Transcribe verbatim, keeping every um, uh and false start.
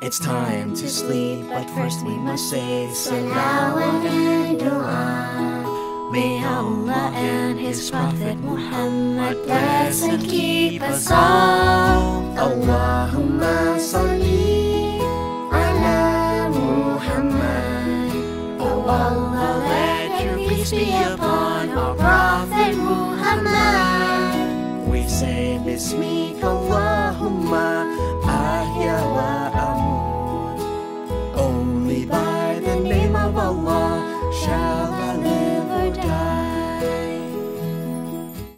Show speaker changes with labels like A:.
A: It's time to sleep, but first we must say salawat and dua. May Allah and His Prophet Muhammad bless and keep us all. Allahumma salli ala Muhammad. Oh Allah, let your peace be upon our Prophet Muhammad. We say Bismillah